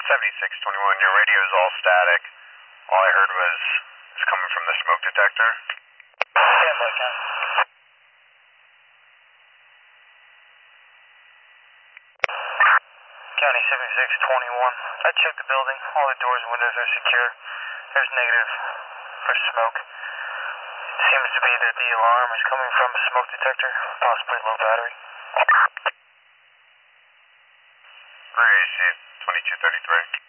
7621, your radio is all static. All I heard was it's coming from the smoke detector. Stand by, Ken. County 7621. I checked the building. All the doors and windows are secure. There's negative for smoke. It seems to be that the alarm is coming from a smoke detector, possibly low battery. Where is she? 2233.